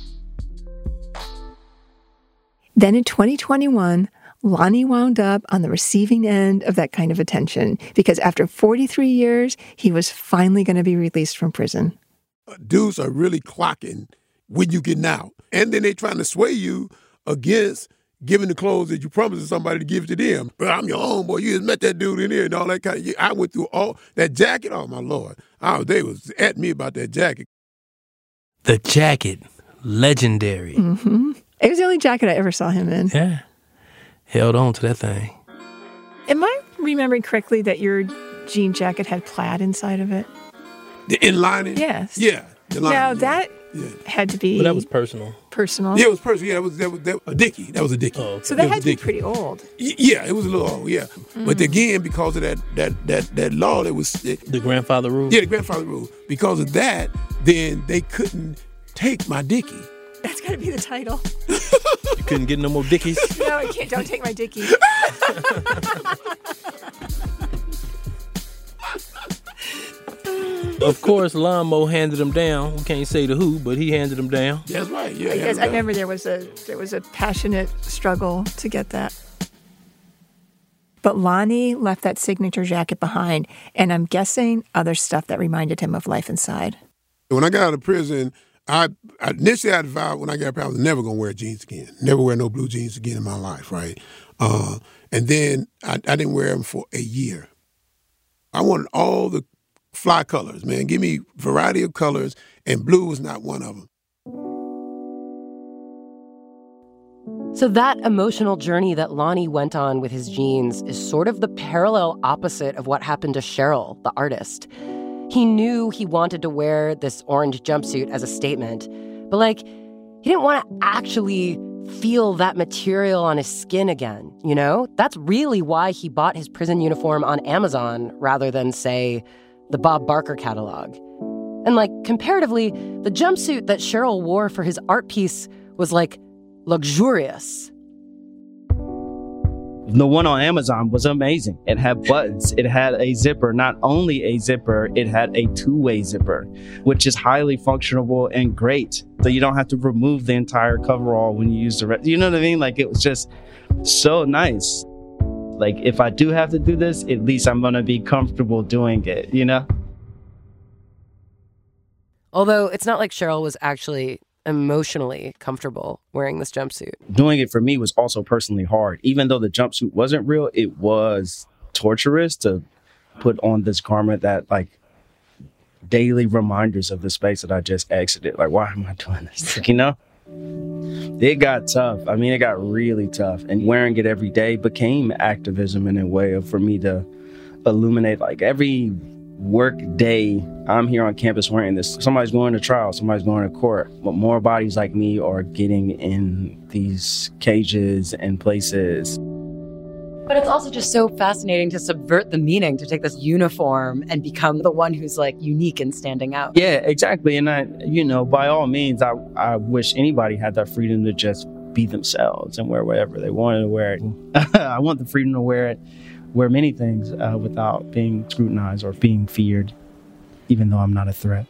Then in 2021, Lonnie wound up on the receiving end of that kind of attention because after 43 years, he was finally going to be released from prison. Dudes are really clocking when you getting out. And then they trying to sway you against giving the clothes that you promised somebody to give to them. Bro, I'm your homeboy. You just met that dude in here and all that kind of. I went through all that jacket. Oh, my Lord. They was at me about that jacket. The jacket. Legendary. Mm-hmm. It was the only jacket I ever saw him in. Yeah. Held on to that thing. Am I remembering correctly that your jean jacket had plaid inside of it? The inlining? Yes. Yeah. Now that had to be... But that was personal. Personal? Yeah, it was personal. Yeah, that was a Dickie. That was a Dickie. Oh, okay. So that had to be pretty old. Yeah, it was a little old, yeah. But again, because of that law that was... The grandfather rule? Yeah, the grandfather rule. Because of that, then they couldn't take my Dickie. That's got to be the title. You couldn't get no more Dickies? No, I can't. Don't take my Dickie. Of course, Lonmo handed him down. We can't say the who, but he handed him down. That's right. Yeah. Because I remember there was a passionate struggle to get that. But Lonnie left that signature jacket behind, and I'm guessing other stuff that reminded him of life inside. When I got out of prison, I initially had vowed when I got out, I was never going to wear jeans again. Never wear no blue jeans again in my life, right? And then I didn't wear them for a year. I wanted all the fly colors, man. Give me variety of colors, and blue was not one of them. So that emotional journey that Lonnie went on with his jeans is sort of the parallel opposite of what happened to Cheryl, the artist. He knew he wanted to wear this orange jumpsuit as a statement, but he didn't want to actually feel that material on his skin again, you know? That's really why he bought his prison uniform on Amazon rather than, say, the Bob Barker catalog. And, like, comparatively, the jumpsuit that Cheryl wore for his art piece was, like, luxurious. The one on Amazon was amazing. It had buttons. It had a zipper. Not only a zipper, it had a two-way zipper, which is highly functional and great. So you don't have to remove the entire coverall when you use the rest. You know what I mean? Like, it was just so nice. Like, if I do have to do this, at least I'm going to be comfortable doing it, you know? Although it's not like Cheryl was actually emotionally comfortable wearing this jumpsuit. Doing it for me was also personally hard. Even though the jumpsuit wasn't real, it was torturous to put on this garment that, like, daily reminders of the space that I just exited. Like, why am I doing this? You know? It got tough. I mean, it got really tough. And wearing it every day became activism in a way for me to illuminate, like, every work day I'm here on campus wearing this. Somebody's going to trial, somebody's going to court, but more bodies like me are getting in these cages and places. But it's also just so fascinating to subvert the meaning, to take this uniform and become the one who's, like, unique and standing out. Yeah, exactly. And I, you know, by all means, I wish anybody had that freedom to just be themselves and wear whatever they wanted to wear it. I want the freedom to wear many things without being scrutinized or being feared, even though I'm not a threat.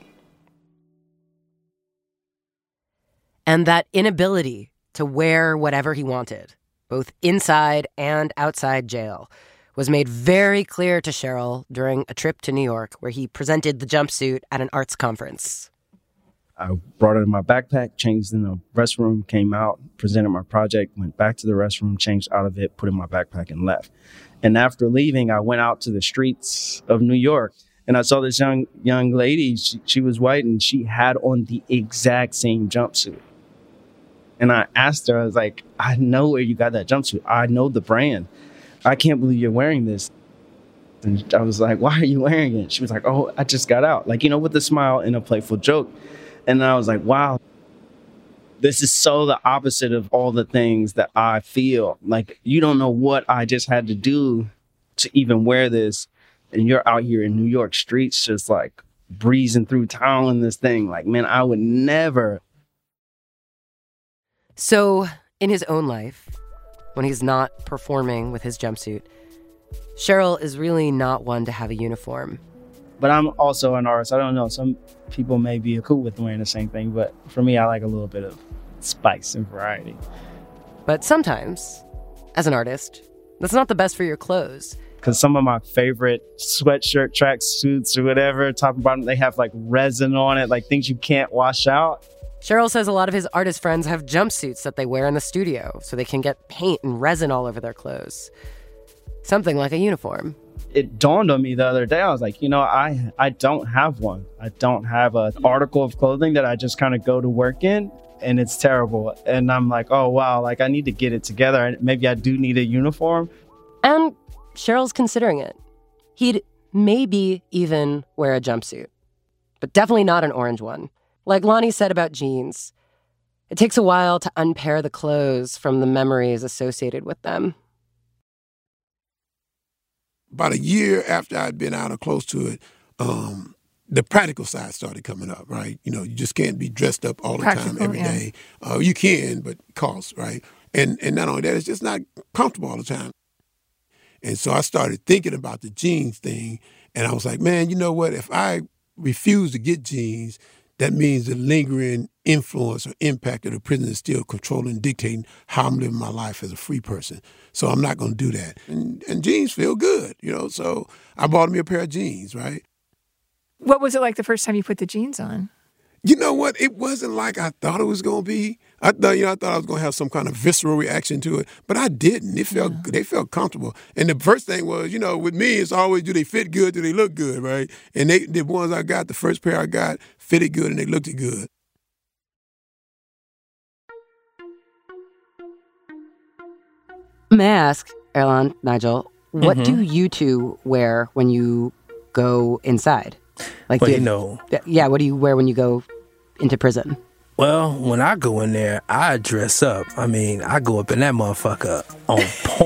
And that inability to wear whatever he wanted, both inside and outside jail, was made very clear to Cheryl during a trip to New York where he presented the jumpsuit at an arts conference. I brought it in my backpack, changed in the restroom, came out, presented my project, went back to the restroom, changed out of it, put it in my backpack, and left. And after leaving, I went out to the streets of New York, and I saw this young lady. She was white, and she had on the exact same jumpsuit. And I asked her, I was like, I know where you got that jumpsuit. I know the brand. I can't believe you're wearing this. And I was like, why are you wearing it? She was like, oh, I just got out. Like, you know, with a smile and a playful joke. And I was like, wow, this is so the opposite of all the things that I feel. Like, you don't know what I just had to do to even wear this. And you're out here in New York streets just, like, breezing through town in this thing. Like, man, I would never. So, in his own life, when he's not performing with his jumpsuit, Cheryl is really not one to have a uniform. But I'm also an artist. I don't know. Some people may be cool with wearing the same thing, but for me, I like a little bit of spice and variety. But sometimes, as an artist, that's not the best for your clothes. Because some of my favorite sweatshirt, track suits, or whatever, top and bottom, they have, like, resin on it, like things you can't wash out. Cheryl says a lot of his artist friends have jumpsuits that they wear in the studio so they can get paint and resin all over their clothes. Something like a uniform. It dawned on me the other day. I was like, you know, I don't have one. I don't have an article of clothing that I just kind of go to work in, and it's terrible. And I'm like, oh, wow, like, I need to get it together. Maybe I do need a uniform. And Cheryl's considering it. He'd maybe even wear a jumpsuit, but definitely not an orange one. Like Lonnie said about jeans, it takes a while to unpair the clothes from the memories associated with them. About a year after I'd been out or close to it, the practical side started coming up, right? You know, you just can't be dressed up all the time, every day. You can, but it costs, right? And not only that, it's just not comfortable all the time. And so I started thinking about the jeans thing, and I was like, man, you know what? If I refuse to get jeans, that means the lingering influence or impact of the prison is still controlling and dictating how I'm living my life as a free person. So I'm not going to do that. And jeans feel good, you know, so I bought me a pair of jeans, right? What was it like the first time you put the jeans on? You know what? It wasn't like I thought it was going to be. I thought I was going to have some kind of visceral reaction to it, but I didn't. They felt comfortable. And the first thing was, you know, with me, it's always, do they fit good? Do they look good, right? And the ones I got, the first pair I got, fitted good and they looked good. May I ask, Earlonne, Nigel, what do you two wear when you go inside? Like, well, you know. Yeah, what do you wear when you go into prison? Well, when I go in there, I dress up. I mean, I go up in that motherfucker on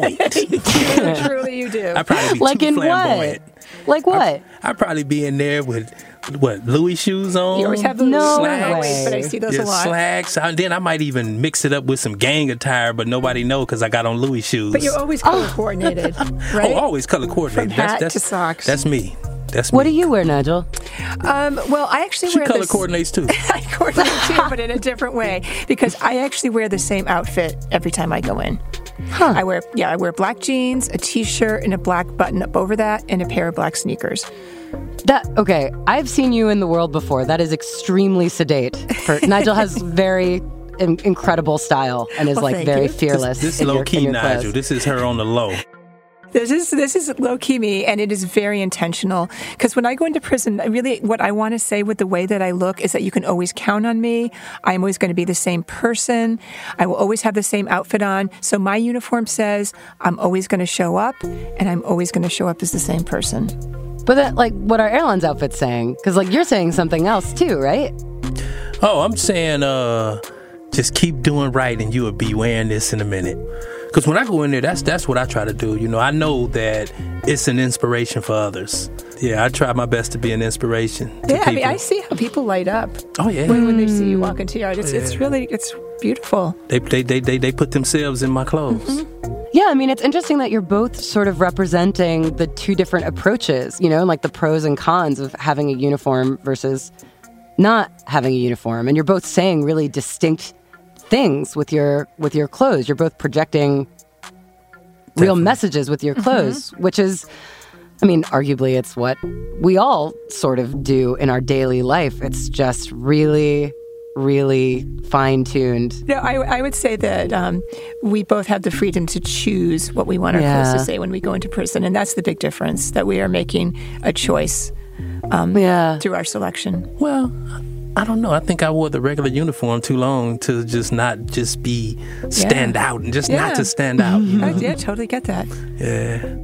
point. Truly you do. I probably be Like too in flamboyant. what? Like what? I'd probably be in there with, Louis shoes on? You always have the No slacks, way. but I see those a lot. Slacks. And then I might even mix it up with some gang attire, but nobody know because I got on Louis shoes. But you're always color coordinated, right? Oh, always color coordinated. From hat to socks. That's me. That's What me. do you wear, Nigel? Well, I actually She wear color this. coordinates too. I coordinate too, but in a different way because I actually wear the same outfit every time I go in. I wear black jeans, a t-shirt, and a black button-up over that, and a pair of black sneakers. Okay, I've seen you in the world before. That is extremely sedate. Nigel has very incredible style and is Well, thank very you. fearless. This in low your- key in your Nigel. clothes. This is her on the low. This is low-key me, and it is very intentional. Because when I go into prison, really what I want to say with the way that I look is that you can always count on me. I'm always going to be the same person. I will always have the same outfit on. So my uniform says I'm always going to show up, and I'm always going to show up as the same person. But that, what are airlines outfits saying? Because you're saying something else too, right? Oh, I'm saying, just keep doing right, and you will be wearing this in a minute. Because when I go in there, that's what I try to do. I know that it's an inspiration for others. Yeah, I try my best to be an inspiration to Yeah, I mean, people. I see how people light up. Oh, yeah. When they see you walk into yard, it's really beautiful. They put themselves in my clothes. Yeah, I mean, it's interesting that you're both sort of representing the two different approaches, the pros and cons of having a uniform versus not having a uniform. And you're both saying really distinct things with your clothes. You're both projecting real messages with your clothes, which is, I mean, arguably it's what we all sort of do in our daily life. It's just really, really fine-tuned. No, I would say that we both have the freedom to choose what we want our clothes to say when we go into prison. And that's the big difference, that we are making a choice through our selection. Well, I don't know. I think I wore the regular uniform too long to not be stand out and just not to stand out. I totally get that. Yeah.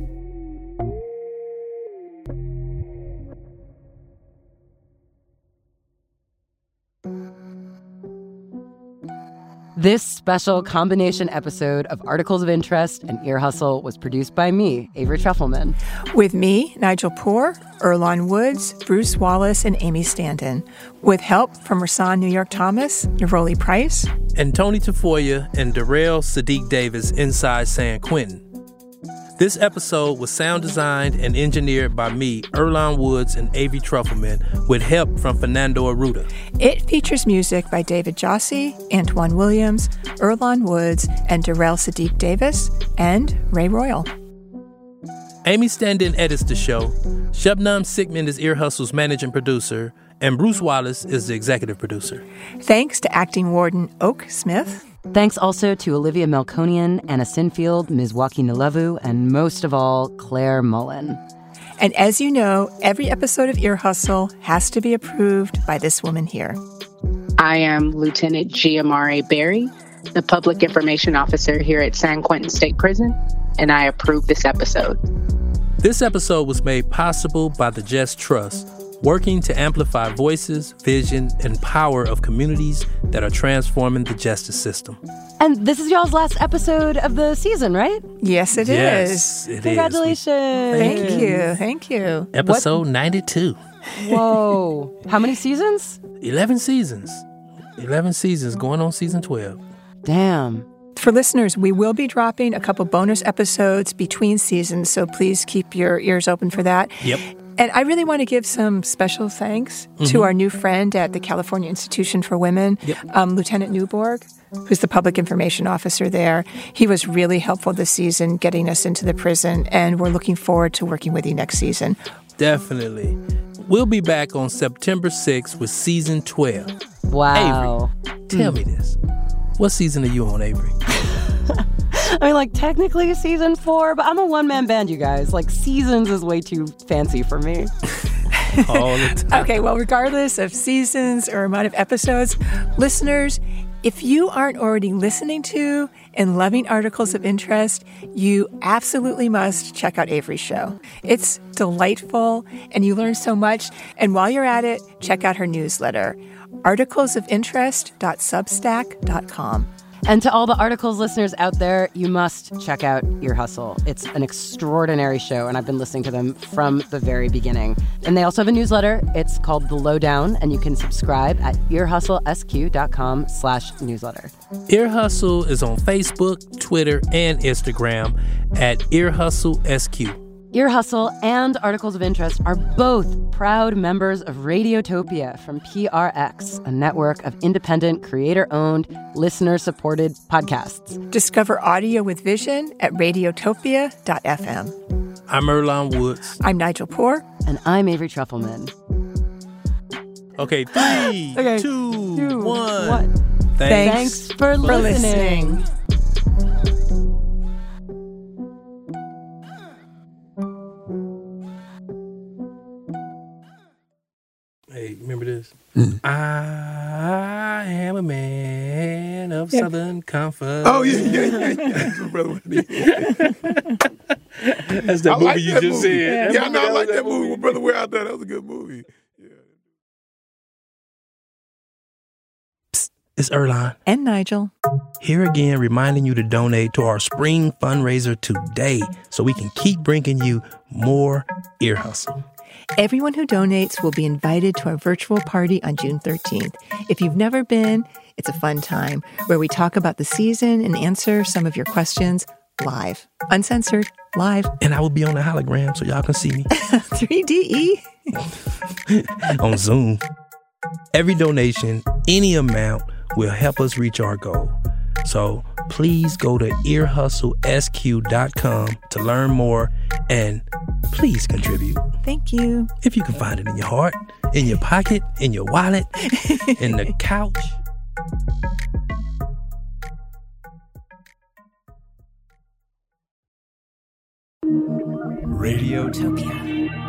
This special combination episode of Articles of Interest and Ear Hustle was produced by me, Avery Trufelman. With me, Nigel Poor, Earlonne Woods, Bruce Wallace, and Amy Standen. With help from Rasan New York Thomas, Neroli Price, and Tony Tafoya and Darrell Sadiq Davis inside San Quentin. This episode was sound designed and engineered by me, Earlonne Woods, and Avery Trufelman, with help from Fernando Arruda. It features music by David Jossi, Antoine Williams, Earlonne Woods, and Darrell Sadiq Davis, and Ray Royal. Amy Standen edits the show. Shubnam Sikman is Ear Hustle's managing producer, and Bruce Wallace is the executive producer. Thanks to acting warden Oak Smith. Thanks also to Olivia Melkonian, Anna Sinfield, Ms. Joaquin Nalevu, and most of all, Claire Mullen. And as you know, every episode of Ear Hustle has to be approved by this woman here. I am Lieutenant Giamare Berry, the Public Information Officer here at San Quentin State Prison, and I approve this episode. This episode was made possible by the Just Trust, working to amplify voices, vision, and power of communities that are transforming the justice system. And this is y'all's last episode of the season, right? Yes, it Yes, is. it is. Congratulations. Thank you. Episode 92. Whoa. How many seasons? 11 seasons. 11 seasons, going on season 12. Damn. For listeners, we will be dropping a couple bonus episodes between seasons, so please keep your ears open for that. Yep. And I really want to give some special thanks to our new friend at the California Institution for Women, Lieutenant Newborg, who's the public information officer there. He was really helpful this season getting us into the prison, and we're looking forward to working with you next season. Definitely. We'll be back on September 6th with season 12. Wow. Avery, tell me this. What season are you on, Avery? I mean, technically season 4, but I'm a one-man band, you guys. Seasons is way too fancy for me. All the time. Okay, well, regardless of seasons or amount of episodes, listeners, if you aren't already listening to and loving Articles of Interest, you absolutely must check out Avery's show. It's delightful, and you learn so much. And while you're at it, check out her newsletter. articlesofinterest.substack.com. And to all the Articles listeners out there, you must check out Ear Hustle. It's an extraordinary show, and I've been listening to them from the very beginning. And they also have a newsletter. It's called The Lowdown, and you can subscribe at earhustlesq.com/newsletter. Ear Hustle is on Facebook, Twitter, and Instagram at Ear Hustle SQ. Ear Hustle and Articles of Interest are both proud members of Radiotopia from PRX, a network of independent, creator-owned, listener-supported podcasts. Discover audio with vision at radiotopia.fm. I'm Earlonne Woods. I'm Nigel Poor. And I'm Avery Trufelman. Okay, 3, 2, 1. Thanks for listening. Hey, remember this? I am a man of Southern comfort. Oh, yeah. That's my brother. That's that movie you just said. Yeah, I know. I like that movie with Brother Ware out there. That was a good movie. Psst, it's Earlonne. And Nigel. Here again, reminding you to donate to our spring fundraiser today so we can keep bringing you more Ear Hustle. Everyone who donates will be invited to our virtual party on June 13th. If you've never been, it's a fun time where we talk about the season and answer some of your questions live. Uncensored, live. And I will be on the hologram so y'all can see me. 3DE. On Zoom. Every donation, any amount, will help us reach our goal. So please go to earhustlesq.com to learn more and please contribute. Thank you. If you can find it in your heart, in your pocket, in your wallet, in the couch. Radiotopia.